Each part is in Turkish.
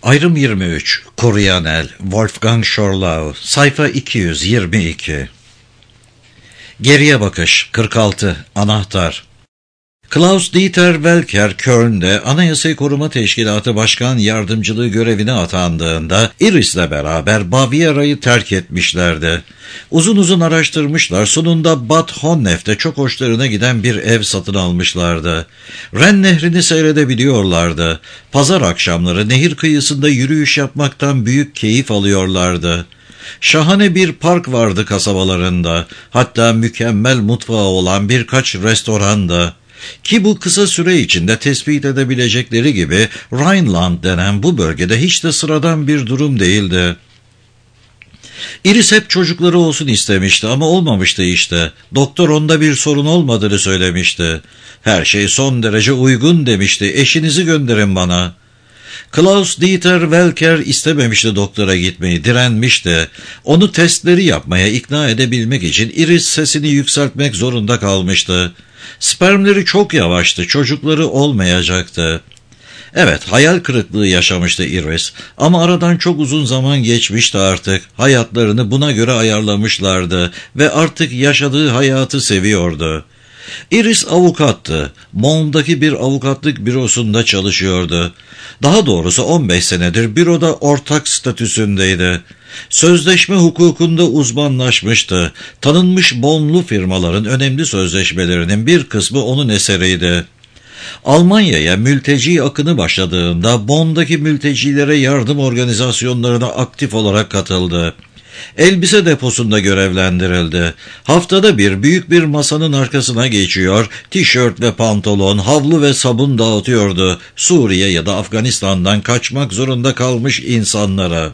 Ayrım 23. Kuruyan El, Wolfgang Schorlau, sayfa 222. Geriye bakış 46. Anahtar. Klaus-Dieter Welcker, Köln'de Anayasayı Koruma Teşkilatı Başkan Yardımcılığı görevine atandığında Iris'le beraber Baviera'yı terk etmişlerdi. Uzun uzun araştırmışlar, sonunda Bad Honnef'te çok hoşlarına giden bir ev satın almışlardı. Ren Nehri'ni seyredebiliyorlardı. Pazar akşamları nehir kıyısında yürüyüş yapmaktan büyük keyif alıyorlardı. Şahane bir park vardı kasabalarında, hatta mükemmel mutfağı olan birkaç restoran da. Ki bu kısa süre içinde tespit edebilecekleri gibi Rhineland denen bu bölgede hiç de sıradan bir durum değildi. Iris hep çocukları olsun istemişti ama olmamıştı işte. Doktor onda bir sorun olmadığını söylemişti. Her şey son derece uygun demişti. Eşinizi gönderin bana. Klaus-Dieter Welcker istememişti doktora gitmeyi, direnmişti. Onu testleri yapmaya ikna edebilmek için Iris sesini yükseltmek zorunda kalmıştı. Spermleri çok yavaştı, çocukları olmayacaktı. Evet, hayal kırıklığı yaşamıştı Iris ama aradan çok uzun zaman geçmişti artık. Hayatlarını buna göre ayarlamışlardı ve artık yaşadığı hayatı seviyordu. Iris avukattı. Monn'daki bir avukatlık bürosunda çalışıyordu. Daha doğrusu 15 senedir büroda ortak statüsündeydi. Sözleşme hukukunda uzmanlaşmıştı. Tanınmış Bonn'lu firmaların önemli sözleşmelerinin bir kısmı onun eseriydi. Almanya'ya mülteci akını başladığında Bonn'daki mültecilere yardım organizasyonlarına aktif olarak katıldı. Elbise deposunda görevlendirildi. Haftada bir büyük bir masanın arkasına geçiyor, tişört ve pantolon, havlu ve sabun dağıtıyordu Suriye ya da Afganistan'dan kaçmak zorunda kalmış insanlara.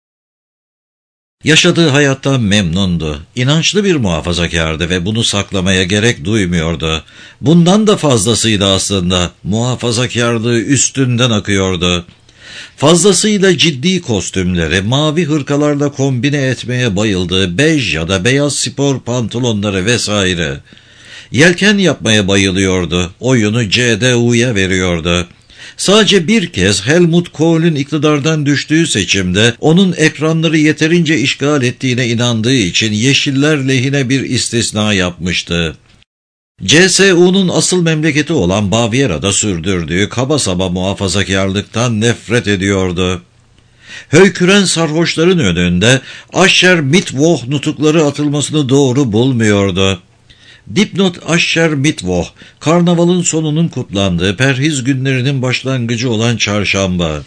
Yaşadığı hayattan memnundu. İnançlı bir muhafazakardı ve bunu saklamaya gerek duymuyordu. Bundan da fazlasıydı aslında. Muhafazakarlığı üstünden akıyordu. Fazlasıyla ciddi kostümleri, mavi hırkalarla kombine etmeye bayıldığı bej ya da beyaz spor pantolonları vesaire. Yelken yapmaya bayılıyordu. Oyunu CDU'ya veriyordu. Sadece bir kez Helmut Kohl'ün iktidardan düştüğü seçimde onun ekranları yeterince işgal ettiğine inandığı için Yeşiller lehine bir istisna yapmıştı. CSU'nun asıl memleketi olan Baviera'da sürdürdüğü kaba saba muhafazakarlıktan nefret ediyordu. Höyküren sarhoşların önünde Ascher Mittwoch nutukları atılmasını doğru bulmuyordu. Dipnot Ascher Mittwoch, karnavalın sonunun kutlandığı perhiz günlerinin başlangıcı olan çarşamba.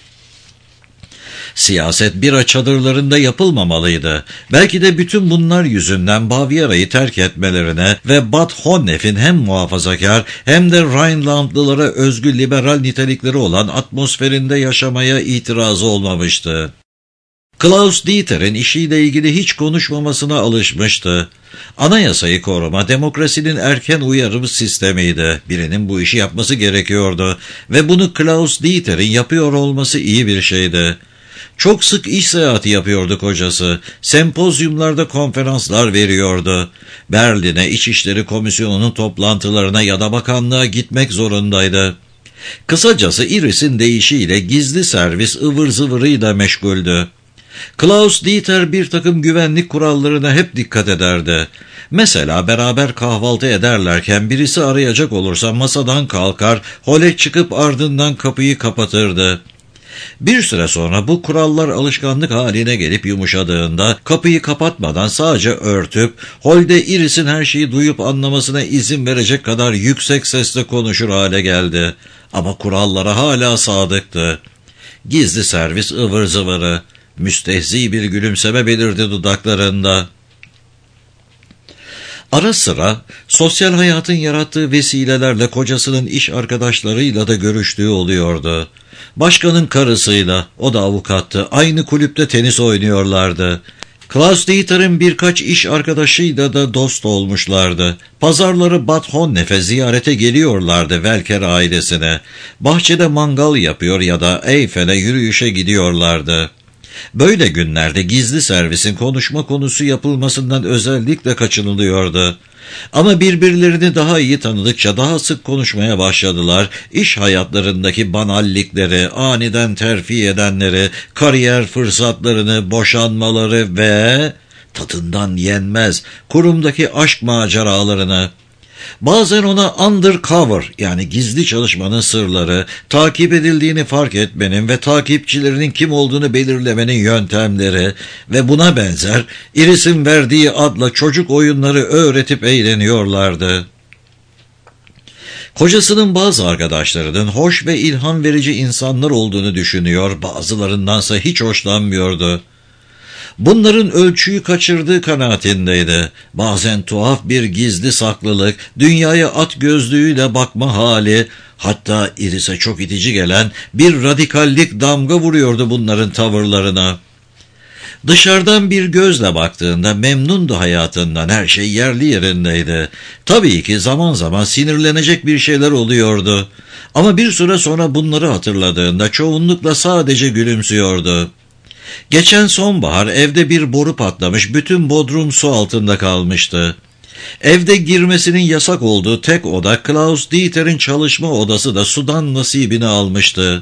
Siyaset bira çadırlarında yapılmamalıydı. Belki de bütün bunlar yüzünden Baviera'yı terk etmelerine ve Bad Honnef'in hem muhafazakar hem de Rhinelandlılara özgü liberal nitelikleri olan atmosferinde yaşamaya itirazı olmamıştı. Klaus-Dieter'in işiyle ilgili hiç konuşmamasına alışmıştı. Anayasayı koruma, demokrasinin erken uyarım sistemiydi. Birinin bu işi yapması gerekiyordu ve bunu Klaus-Dieter'in yapıyor olması iyi bir şeydi. Çok sık iş seyahati yapıyordu kocası. Sempozyumlarda konferanslar veriyordu. Berlin'e İçişleri Komisyonu'nun toplantılarına ya da bakanlığa gitmek zorundaydı. Kısacası Iris'in deyişiyle gizli servis ıvır zıvırıyla meşguldü. Klaus-Dieter bir takım güvenlik kurallarına hep dikkat ederdi. Mesela beraber kahvaltı ederlerken birisi arayacak olursa masadan kalkar, hole çıkıp ardından kapıyı kapatırdı. Bir süre sonra bu kurallar alışkanlık haline gelip yumuşadığında kapıyı kapatmadan sadece örtüp holde Iris'in her şeyi duyup anlamasına izin verecek kadar yüksek sesle konuşur hale geldi. Ama kurallara hala sadıktı. Gizli servis ıvır zıvırı. Müstehzi bir gülümseme belirdi dudaklarında. Ara sıra sosyal hayatın yarattığı vesilelerle kocasının iş arkadaşlarıyla da görüştüğü oluyordu. Başkanın karısıyla, o da avukattı, aynı kulüpte tenis oynuyorlardı. Klaus-Dieter'in birkaç iş arkadaşıyla da dost olmuşlardı. Pazarları Bad Honnef'e ziyarete geliyorlardı Welcker ailesine. Bahçede mangal yapıyor ya da Eyfel'e yürüyüşe gidiyorlardı. Böyle günlerde gizli servisin konuşma konusu yapılmasından özellikle kaçınılıyordu. Ama birbirlerini daha iyi tanıdıkça daha sık konuşmaya başladılar. İş hayatlarındaki banallikleri, aniden terfi edenleri, kariyer fırsatlarını, boşanmaları ve tadından yenmez kurumdaki aşk maceralarını. Bazen ona undercover yani gizli çalışmanın sırları, takip edildiğini fark etmenin ve takipçilerinin kim olduğunu belirlemenin yöntemleri ve buna benzer Iris'in verdiği adla çocuk oyunları öğretip eğleniyorlardı. Kocasının bazı arkadaşlarının hoş ve ilham verici insanlar olduğunu düşünüyor, bazılarındansa hiç hoşlanmıyordu. Bunların ölçüyü kaçırdığı kanaatindeydi. Bazen tuhaf bir gizli saklılık, dünyaya at gözlüğüyle bakma hali, hatta Iris'e çok itici gelen bir radikallik damga vuruyordu bunların tavırlarına. Dışarıdan bir gözle baktığında memnundu hayatından, her şey yerli yerindeydi. Tabii ki zaman zaman sinirlenecek bir şeyler oluyordu. Ama bir süre sonra bunları hatırladığında çoğunlukla sadece gülümsüyordu. Geçen sonbahar evde bir boru patlamış, bütün bodrum su altında kalmıştı. Evde girmesinin yasak olduğu tek oda, Klaus Dieter'in çalışma odası da sudan nasibini almıştı.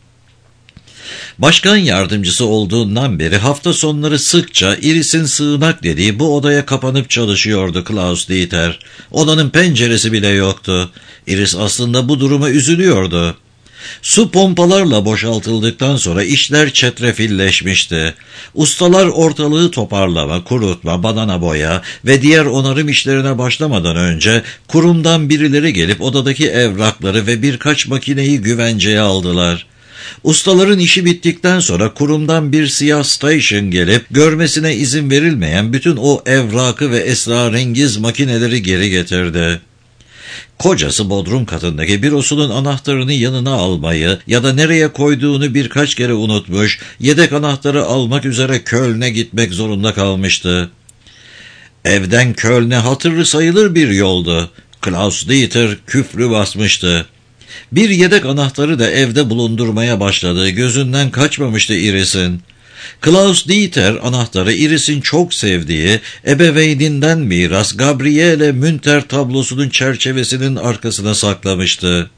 Başkan yardımcısı olduğundan beri hafta sonları sıkça Iris'in sığınak dediği bu odaya kapanıp çalışıyordu Klaus Dieter. Odanın penceresi bile yoktu. Iris aslında bu duruma üzülüyordu. Su pompalarla boşaltıldıktan sonra işler çetrefilleşmişti. Ustalar ortalığı toparlama, kurutma, badana boya ve diğer onarım işlerine başlamadan önce kurumdan birileri gelip odadaki evrakları ve birkaç makineyi güvenceye aldılar. Ustaların işi bittikten sonra kurumdan bir siyah station gelip görmesine izin verilmeyen bütün o evrakı ve esrarengiz makineleri geri getirdi. Kocası bodrum katındaki bürosunun anahtarını yanına almayı ya da nereye koyduğunu birkaç kere unutmuş, yedek anahtarı almak üzere Köln'e gitmek zorunda kalmıştı. Evden Köln'e hatırlı sayılır bir yoldu. Klaus Dieter küfrü basmıştı. Bir yedek anahtarı da evde bulundurmaya başladığı gözünden kaçmamıştı Iris'in. Klaus Dieter anahtarı Iris'in çok sevdiği ebeveyninden miras Gabriele Münter tablosunun çerçevesinin arkasına saklamıştı.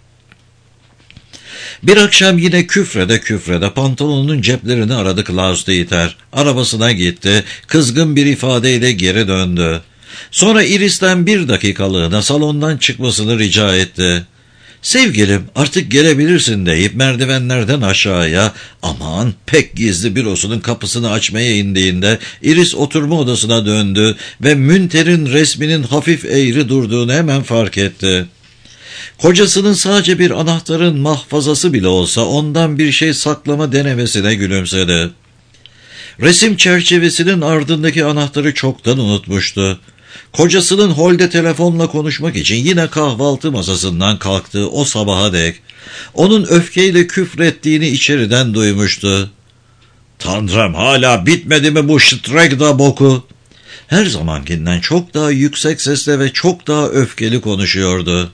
Bir akşam yine küfrede pantolonunun ceplerini aradı Klaus Dieter. Arabasına gitti, kızgın bir ifadeyle geri döndü. Sonra Iris'ten bir dakikalığına salondan çıkmasını rica etti. "Sevgilim, artık gelebilirsin" deyip merdivenlerden aşağıya, aman pek gizli bürosunun kapısını açmaya indiğinde Iris oturma odasına döndü ve Münter'in resminin hafif eğri durduğunu hemen fark etti. Kocasının sadece bir anahtarın mahfazası bile olsa ondan bir şey saklama denemesine gülümsedi. Resim çerçevesinin ardındaki anahtarı çoktan unutmuştu. Kocasının holde telefonla konuşmak için yine kahvaltı masasından kalktığı o sabaha dek onun öfkeyle küfrettiğini içeriden duymuştu. "Tanrım, hala bitmedi mi bu Stregda boku?" Her zamankinden çok daha yüksek sesle ve çok daha öfkeli konuşuyordu.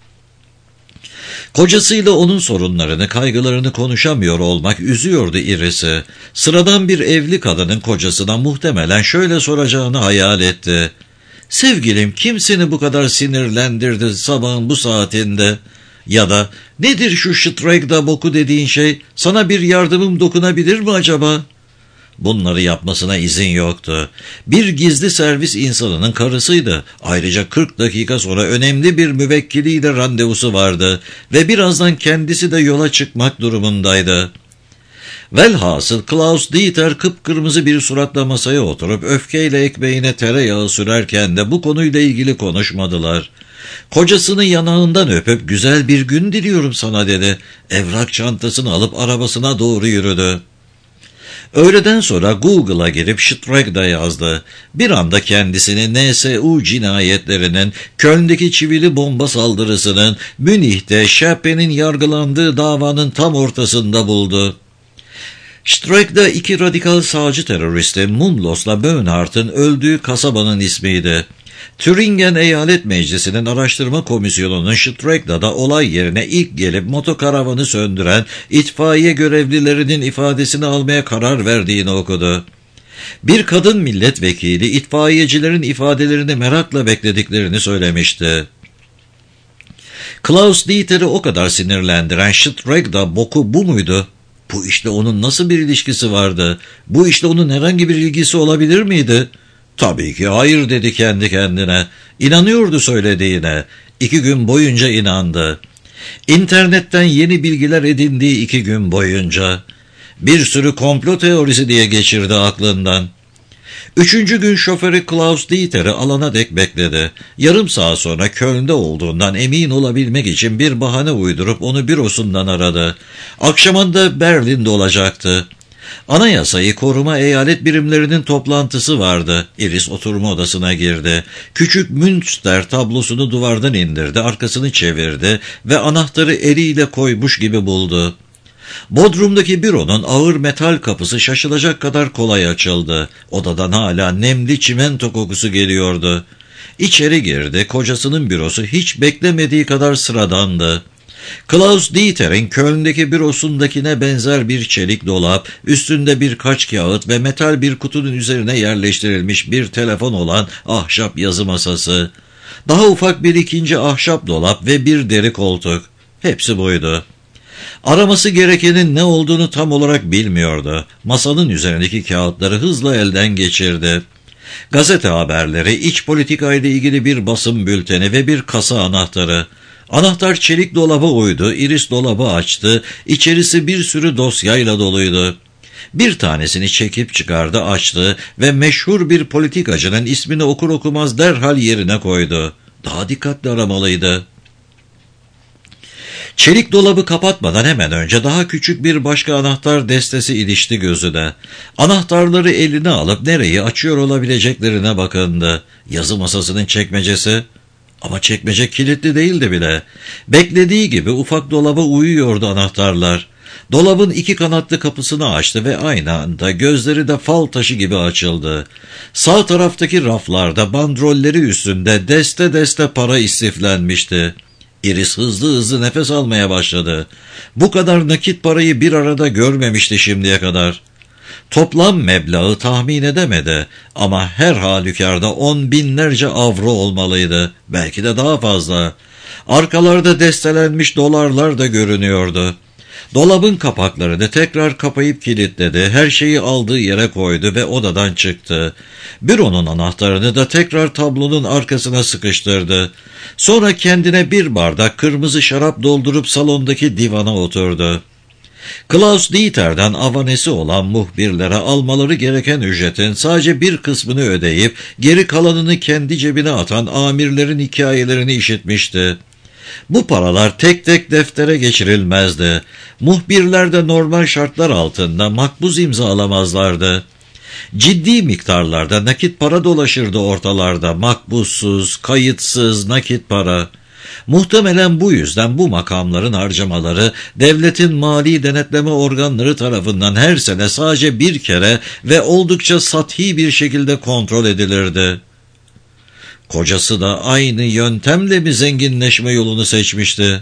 Kocasıyla onun sorunlarını, kaygılarını konuşamıyor olmak üzüyordu Iris'i. Sıradan bir evli kadının kocasına muhtemelen şöyle soracağını hayal etti. "Sevgilim, kim seni bu kadar sinirlendirdi sabahın bu saatinde?" Ya da "Nedir şu Stregda boku dediğin şey? Sana bir yardımım dokunabilir mi acaba?" Bunları yapmasına izin yoktu. Bir gizli servis insanının karısıydı. Ayrıca 40 dakika sonra önemli bir müvekkiliyle randevusu vardı ve birazdan kendisi de yola çıkmak durumundaydı. Velhasıl Klaus Dieter kıpkırmızı bir suratla masaya oturup öfkeyle ekmeğine tereyağı sürerken de bu konuyla ilgili konuşmadılar. Kocasını yanağından öpüp "Güzel bir gün diliyorum sana" dedi. Evrak çantasını alıp arabasına doğru yürüdü. Öğleden sonra Google'a girip Stregda yazdı. Bir anda kendisini NSU cinayetlerinin, Köln'deki çivili bomba saldırısının, Münih'te Schäpe'nin yargılandığı davanın tam ortasında buldu. Stregda iki radikal sağcı teröristi Mundlos'la Böhnhardt'ın öldüğü kasabanın ismiydi. Thüringen Eyalet Meclisi'nin araştırma komisyonunun Stregda'da olay yerine ilk gelip motokaravanı söndüren itfaiye görevlilerinin ifadesini almaya karar verdiğini okudu. Bir kadın milletvekili itfaiyecilerin ifadelerini merakla beklediklerini söylemişti. Klaus Dieter'i o kadar sinirlendiren Streck'da boku bu muydu? Bu işte onun nasıl bir ilişkisi vardı? Bu işte onun herhangi bir ilgisi olabilir miydi? Tabii ki hayır dedi kendi kendine. İnanıyordu söylediğine. 2 gün boyunca inandı. İnternetten yeni bilgiler edindiği 2 gün boyunca. Bir sürü komplo teorisi diye geçirdi aklından. 3. gün şoförü Klaus Dieter'i alana dek bekledi. Yarım saat sonra Köln'de olduğundan emin olabilmek için bir bahane uydurup onu bürosundan aradı. Akşamında Berlin'de olacaktı. Anayasayı koruma eyalet birimlerinin toplantısı vardı. Iris oturma odasına girdi. Küçük Münster tablosunu duvardan indirdi, arkasını çevirdi ve anahtarı eliyle koymuş gibi buldu. Bodrum'daki büronun ağır metal kapısı şaşılacak kadar kolay açıldı. Odadan hala nemli çimento kokusu geliyordu. İçeri girdi, kocasının bürosu hiç beklemediği kadar sıradandı. Klaus Dieter'in Köln'deki bürosundakine benzer bir çelik dolap, üstünde birkaç kağıt ve metal bir kutunun üzerine yerleştirilmiş bir telefon olan ahşap yazı masası. Daha ufak bir ikinci ahşap dolap ve bir deri koltuk. Hepsi buydu. Araması gerekenin ne olduğunu tam olarak bilmiyordu. Masanın üzerindeki kağıtları hızla elden geçirdi. Gazete haberleri, iç politikayla ilgili bir basın bülteni ve bir kasa anahtarı. Anahtar çelik dolaba uydu, Iris dolabı açtı, içerisi bir sürü dosyayla doluydu. Bir tanesini çekip çıkardı, açtı ve meşhur bir politikacının ismini okur okumaz derhal yerine koydu. Daha dikkatli aramalıydı. Çelik dolabı kapatmadan hemen önce daha küçük bir başka anahtar destesi ilişti gözüne. Anahtarları eline alıp nereyi açıyor olabileceklerine bakındı. Yazı masasının çekmecesi. Ama çekmece kilitli değildi bile. Beklediği gibi ufak dolaba uyuyordu anahtarlar. Dolabın 2 kanatlı kapısını açtı ve aynı anda gözleri de fal taşı gibi açıldı. Sağ taraftaki raflarda bandrolleri üstünde deste deste para istiflenmişti. Iris hızlı nefes almaya başladı. Bu kadar nakit parayı bir arada görmemişti şimdiye kadar. Toplam meblağı tahmin edemedi ama her halükarda 10 binlerce avro olmalıydı. Belki de daha fazla. Arkalarda destelenmiş dolarlar da görünüyordu. Dolabın kapaklarını tekrar kapayıp kilitledi, her şeyi aldığı yere koydu ve odadan çıktı. Büronun anahtarını da tekrar tablonun arkasına sıkıştırdı. Sonra kendine bir bardak kırmızı şarap doldurup salondaki divana oturdu. Klaus Dieter'den avanesi olan muhbirlere almaları gereken ücretin sadece bir kısmını ödeyip geri kalanını kendi cebine atan amirlerin hikayelerini işitmişti. Bu paralar tek tek deftere geçirilmezdi. Muhbirler de normal şartlar altında makbuz imzalamazlardı. Ciddi miktarlarda nakit para dolaşırdı ortalarda, makbuzsuz, kayıtsız nakit para. Muhtemelen bu yüzden bu makamların harcamaları devletin mali denetleme organları tarafından her sene sadece bir kere ve oldukça sathi bir şekilde kontrol edilirdi. Kocası da aynı yöntemle bir zenginleşme yolunu seçmişti.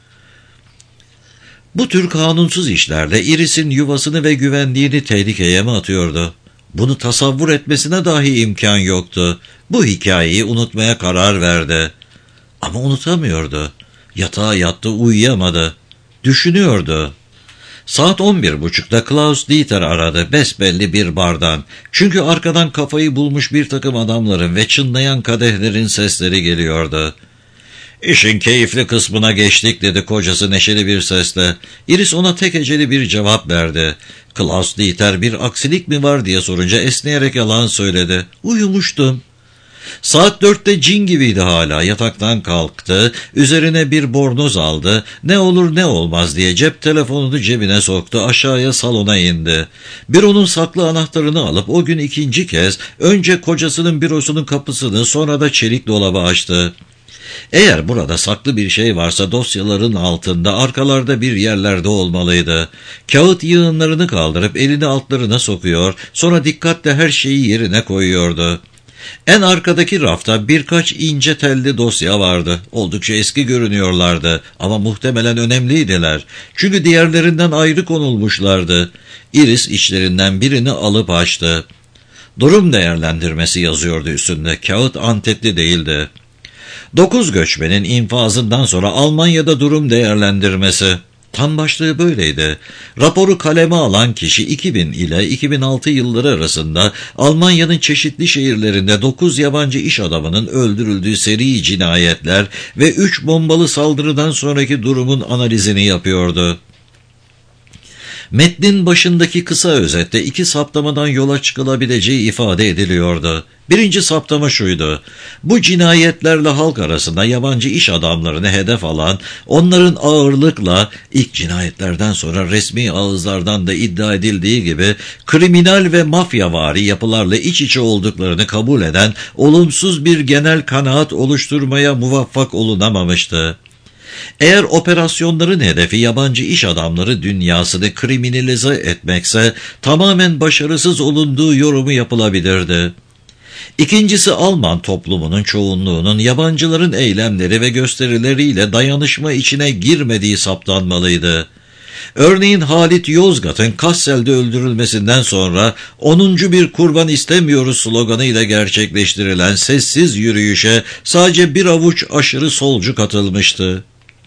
Bu tür kanunsuz işlerle Iris'in yuvasını ve güvenliğini tehlikeye mi atıyordu? Bunu tasavvur etmesine dahi imkan yoktu. Bu hikayeyi unutmaya karar verdi. Ama unutamıyordu. Yatağa yattı, uyuyamadı. Düşünüyordu. Saat 11.30'da Klaus Dieter aradı, besbelli bir bardan. Çünkü arkadan kafayı bulmuş bir takım adamların ve çınlayan kadehlerin sesleri geliyordu. "İşin keyifli kısmına geçtik," dedi kocası neşeli bir sesle. Iris ona tek heceli bir cevap verdi. Klaus Dieter bir aksilik mi var diye sorunca esneyerek yalan söyledi. "Uyumuştum." Saat 4'te cin gibiydi hala. Yataktan kalktı, üzerine bir bornoz aldı, ne olur ne olmaz diye cep telefonunu cebine soktu, aşağıya salona indi. Büronun saklı anahtarını alıp o gün 2. kez önce kocasının bürosunun kapısını, sonra da çelik dolabı açtı. Eğer burada saklı bir şey varsa dosyaların altında, arkalarda bir yerlerde olmalıydı. Kağıt yığınlarını kaldırıp elini altlarına sokuyor, sonra dikkatle her şeyi yerine koyuyordu. En arkadaki rafta birkaç ince telli dosya vardı. Oldukça eski görünüyorlardı ama muhtemelen önemliydiler. Çünkü diğerlerinden ayrı konulmuşlardı. Iris içlerinden birini alıp açtı. Durum değerlendirmesi yazıyordu üstünde. Kağıt antetli değildi. 9 göçmenin infazından sonra Almanya'da durum değerlendirmesi. Tam başlığı böyleydi. Raporu kaleme alan kişi 2000 ile 2006 yılları arasında Almanya'nın çeşitli şehirlerinde 9 yabancı iş adamının öldürüldüğü seri cinayetler ve 3 bombalı saldırıdan sonraki durumun analizini yapıyordu. Metnin başındaki kısa özette 2 saptamadan yola çıkılabileceği ifade ediliyordu. Birinci saptama şuydu: bu cinayetlerle halk arasında yabancı iş adamlarını hedef alan, onların ağırlıkla ilk cinayetlerden sonra resmi ağızlardan da iddia edildiği gibi kriminal ve mafyavari yapılarla iç içe olduklarını kabul eden olumsuz bir genel kanaat oluşturmaya muvaffak olunamamıştı. Eğer operasyonların hedefi yabancı iş adamları dünyasını kriminalize etmekse tamamen başarısız olunduğu yorumu yapılabilirdi. İkincisi, Alman toplumunun çoğunluğunun yabancıların eylemleri ve gösterileriyle dayanışma içine girmediği saptanmalıydı. Örneğin Halit Yozgat'ın Kassel'de öldürülmesinden sonra 10. bir kurban istemiyoruz sloganıyla gerçekleştirilen sessiz yürüyüşe sadece bir avuç aşırı solcu katılmıştı.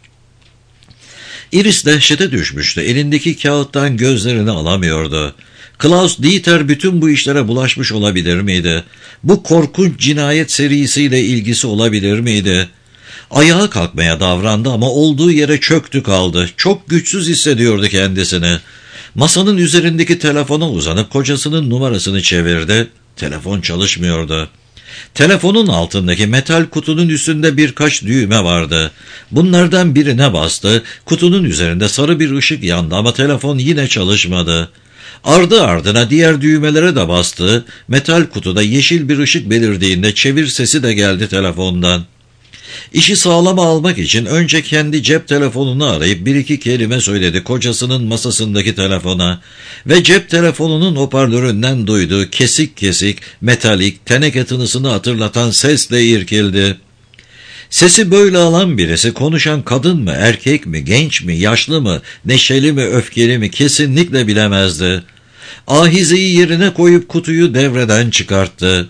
Iris dehşete düşmüştü. Elindeki kağıttan gözlerini alamıyordu. Klaus Dieter bütün bu işlere bulaşmış olabilir miydi? Bu korkunç cinayet serisiyle ilgisi olabilir miydi? Ayağa kalkmaya davrandı ama olduğu yere çöktü kaldı. Çok güçsüz hissediyordu kendisini. Masanın üzerindeki telefona uzanıp kocasının numarasını çevirdi. Telefon çalışmıyordu. Telefonun altındaki metal kutunun üstünde birkaç düğme vardı. Bunlardan birine bastı. Kutunun üzerinde sarı bir ışık yandı ama telefon yine çalışmadı. Ardı ardına diğer düğmelere de bastı. Metal kutuda yeşil bir ışık belirdiğinde çevir sesi de geldi telefondan. İşi sağlama almak için önce kendi cep telefonunu arayıp bir iki kelime söyledi kocasının masasındaki telefona ve cep telefonunun hoparlöründen duyduğu kesik kesik, metalik, teneke tınısını hatırlatan sesle irkildi. Sesi böyle alan birisi konuşan kadın mı, erkek mi, genç mi, yaşlı mı, neşeli mi, öfkeli mi kesinlikle bilemezdi. Ahizeyi yerine koyup kutuyu devreden çıkarttı.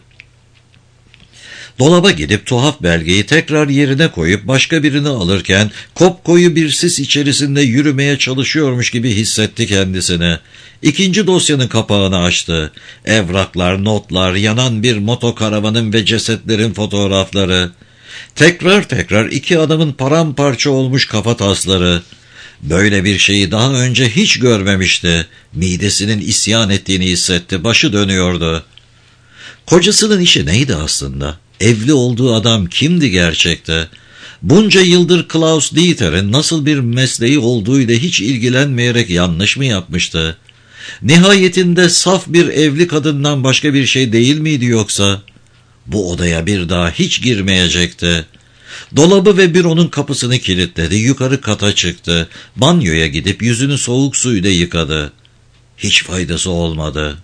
Dolaba gidip tuhaf belgeyi tekrar yerine koyup başka birini alırken kopkoyu bir sis içerisinde yürümeye çalışıyormuş gibi hissetti kendisini. İkinci dosyanın kapağını açtı. Evraklar, notlar, yanan bir motokaravanın ve cesetlerin fotoğrafları. Tekrar 2 adamın paramparça olmuş kafatasları. Böyle bir şeyi daha önce hiç görmemişti. Midesinin isyan ettiğini hissetti. Başı dönüyordu. Kocasının işi neydi aslında? Evli olduğu adam kimdi gerçekte? Bunca yıldır Klaus Dieter'in nasıl bir mesleği olduğuyla hiç ilgilenmeyerek yanlış mı yapmıştı? Nihayetinde saf bir evli kadından başka bir şey değil miydi yoksa? Bu odaya bir daha hiç girmeyecekti. Dolabı ve büronun kapısını kilitledi, yukarı kata çıktı. Banyoya gidip yüzünü soğuk suyla yıkadı. Hiç faydası olmadı.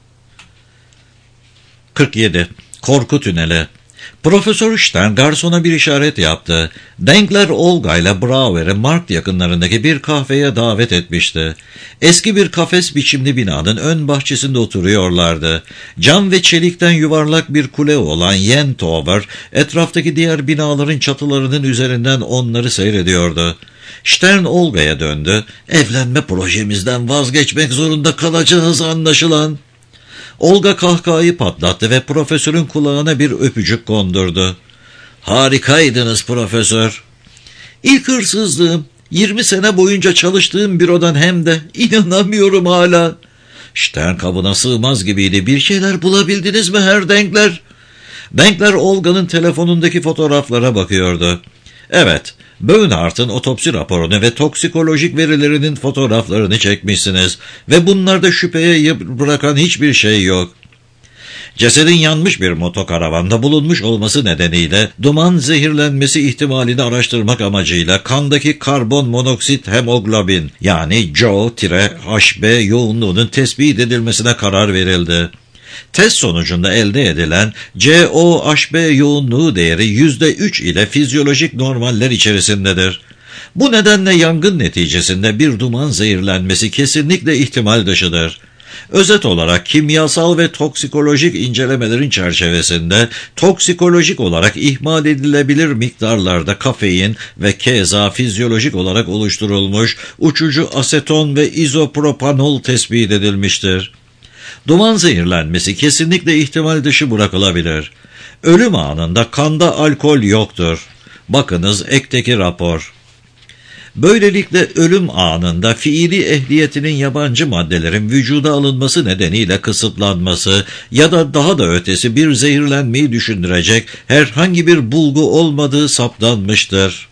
47. Korku tüneli. Profesör Stern garsona bir işaret yaptı. Denkler Olga ile Brauer'i Markt yakınlarındaki bir kahveye davet etmişti. Eski bir kafes biçimli binanın ön bahçesinde oturuyorlardı. Cam ve çelikten yuvarlak bir kule olan Yen Tower, etraftaki diğer binaların çatılarının üzerinden onları seyrediyordu. Stern Olga'ya döndü. Evlenme projemizden vazgeçmek zorunda kalacağız anlaşılan. Olga kahkahayı patlattı ve profesörün kulağına bir öpücük kondurdu. Harikaydınız profesör. İlk hırsızlığım. 20 sene boyunca çalıştığım bürodan hem de inanamıyorum hala. Stern kabına sığmaz gibiydi. Bir şeyler bulabildiniz mi Herr Denkler? Denkler Olga'nın telefonundaki fotoğraflara bakıyordu. Evet, Böhnhardt'ın otopsi raporunu ve toksikolojik verilerinin fotoğraflarını çekmişsiniz ve bunlarda şüpheye bırakan hiçbir şey yok. Cesedin yanmış bir motokaravanda bulunmuş olması nedeniyle duman zehirlenmesi ihtimalini araştırmak amacıyla kandaki karbon monoksit hemoglobin yani CO-HB yoğunluğunun tespit edilmesine karar verildi. Test sonucunda elde edilen COHB yoğunluğu değeri %3 ile fizyolojik normaller içerisindedir. Bu nedenle yangın neticesinde bir duman zehirlenmesi kesinlikle ihtimal dışıdır. Özet olarak kimyasal ve toksikolojik incelemelerin çerçevesinde toksikolojik olarak ihmal edilebilir miktarlarda kafein ve keza fizyolojik olarak oluşturulmuş uçucu aseton ve izopropanol tespit edilmiştir. Duman zehirlenmesi kesinlikle ihtimal dışı bırakılabilir. Ölüm anında kanda alkol yoktur. Bakınız ekteki rapor. Böylelikle ölüm anında fiili ehliyetinin yabancı maddelerin vücuda alınması nedeniyle kısıtlanması ya da daha da ötesi bir zehirlenmeyi düşündürecek herhangi bir bulgu olmadığı saptanmıştır.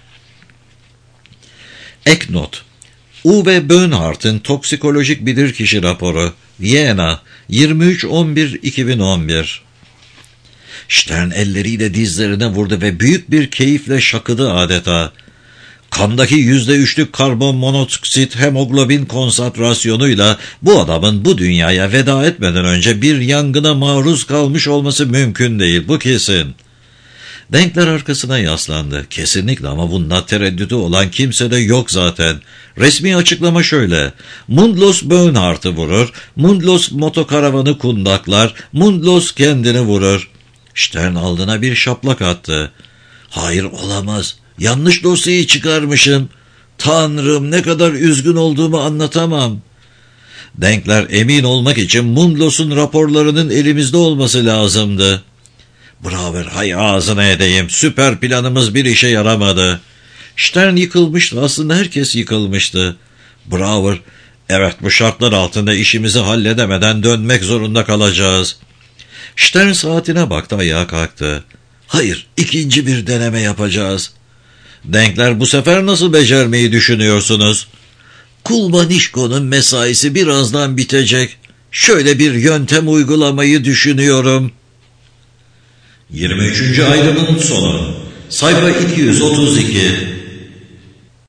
Ek not: Uwe Böhnhardt'ın toksikolojik bilirkişi raporu, Viyana, 23.11.2011. Stern elleriyle dizlerine vurdu ve büyük bir keyifle şakıdı adeta. Kandaki %3'lük karbon monoksit hemoglobin konsantrasyonuyla bu adamın bu dünyaya veda etmeden önce bir yangına maruz kalmış olması mümkün değil, bu kesin. Denkler arkasına yaslandı. Kesinlikle, ama bunda tereddütü olan kimse de yok zaten. Resmi açıklama şöyle: Mundlos Böhnhardt'ı vurur, Mundlos motokaravanı kundaklar, Mundlos kendini vurur. Stern aldına bir şaplak attı. Hayır, olamaz. Yanlış dosyayı çıkarmışım. Tanrım, ne kadar üzgün olduğumu anlatamam. Denkler emin olmak için Mundlos'un raporlarının elimizde olması lazımdı. Braver, hay ağzına edeyim. Süper planımız bir işe yaramadı. Stern yıkılmıştı. Aslında herkes yıkılmıştı. Braver, evet, bu şartlar altında işimizi halledemeden dönmek zorunda kalacağız. Stern saatine baktı, ayağa kalktı. Hayır, ikinci bir deneme yapacağız. Denkler, bu sefer nasıl becermeyi düşünüyorsunuz? Kulmanişko'nun mesaisi birazdan bitecek. Şöyle bir yöntem uygulamayı düşünüyorum. 23. ayrımın sonu. Sayfa 232.